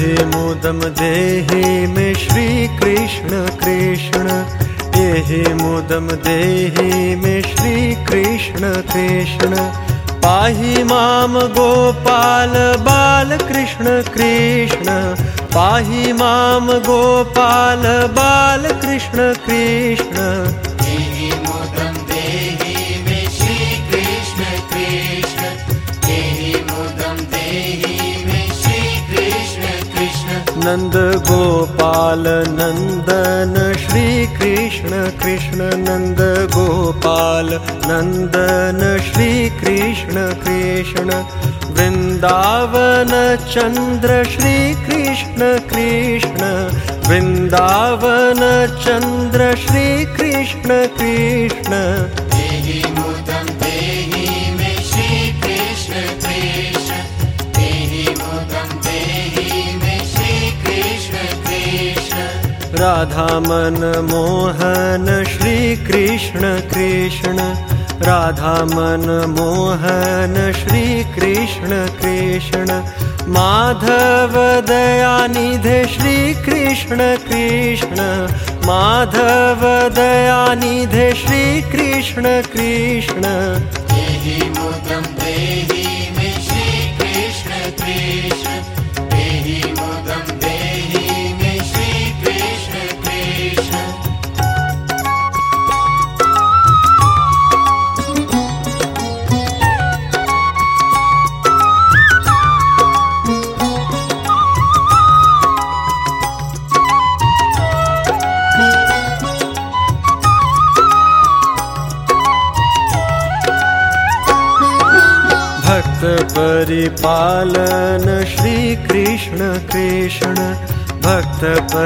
एहि मुदम देहि मे श्री कृष्ण कृष्ण। एहि मुदम देहि मे श्री कृष्ण कृष्ण। पाहि माम गोपाल बाल कृष्ण कृष्ण। पाहि माम गोपाल बाल कृष्ण कृष्ण। एहि मुदं देहि मे श्री कृष्ण कृष्ण। एहि मुदं देहि मे श्री कृष्ण कृष्ण। नंद गोपाल नंदन श्री कृष्ण कृष्ण। नंद गोपाल नंदन श्री कृष्ण कृष्ण। वृंदावन चंद्र श्री कृष्ण कृष्ण। वृंदावन चंद्र श्री कृष्ण कृष्ण। एहि मुदं देहि मे श्री कृष्ण कृष्ण। एहि मुदं देहि मे श्री कृष्ण कृष्ण। राधा मन मोहन श्री कृष्ण कृष्ण। राधा मन मोहन श्री कृष्ण कृष्ण। माधव दयानिधे श्री कृष्ण कृष्ण। माधव दयानिधे श्री कृष्ण कृष्ण। एहि मुदं देहि मे श्री कृष्ण कृष्ण। एहि मुदं देहि मे श्री कृष्ण कृष्ण। भक्त परिपालन श्री कृष्ण कृष्ण। भक्त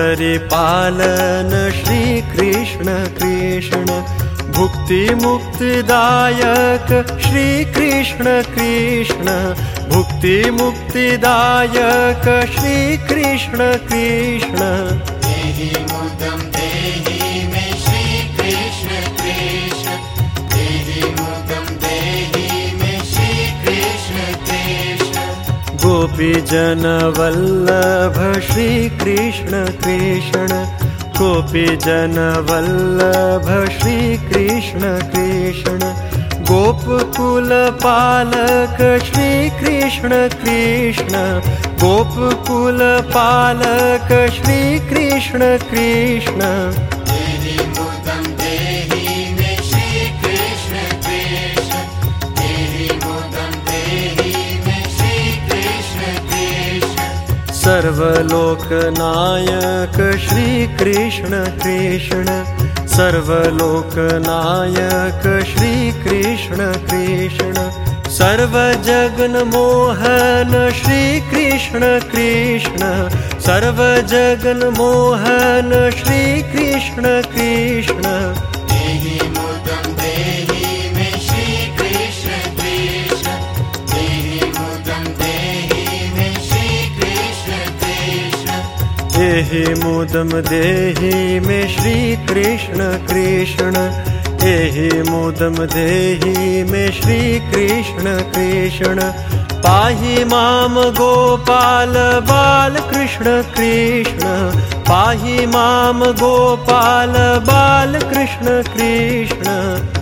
परिपालन श्री कृष्ण कृष्ण। भुक्ति मुक्तिदायक श्री कृष्ण कृष्ण। भुक्ति मुक्तिदायक श्री कृष्ण कृष्ण। एहि मुदं देहि मे श्री कृष्ण कृष्ण। एहि मुदं देहि मे श्री कृष्ण कृष्ण। गोपी जन वल्लभ श्री कृष्ण कृष्ण। गोपी जन वल्लभ श्री कृष्ण कृष्ण। गोपकुल पालक श्री कृष्ण कृष्ण। गोपकुल पालक श्री कृष्ण कृष्ण। एहि मुदं देहि मे श्री कृष्ण कृष्ण। एहि मुदं देहि मे श्री कृष्ण कृष्ण। सर्वलोक नायक श्री कृष्ण कृष्ण। सर्वलोक नायक श्री कृष्ण कृष्ण। सर्वजगन मोहन श्री कृष्ण कृष्ण। सर्वजगन मोहन श्री कृष्ण कृष्ण। एहि मुदं देहि मे श्री कृष्ण कृष्ण। एहि मुदं देहि मे श्री कृष्ण कृष्ण। एहि मुदम देहि मे श्री कृष्ण कृष्ण। एहि मुदम देहि मे श्री कृष्ण कृष्ण। पाहि माम गोपाल बाल कृष्ण कृष्ण। पाहि माम गोपाल बाल कृष्ण कृष्ण।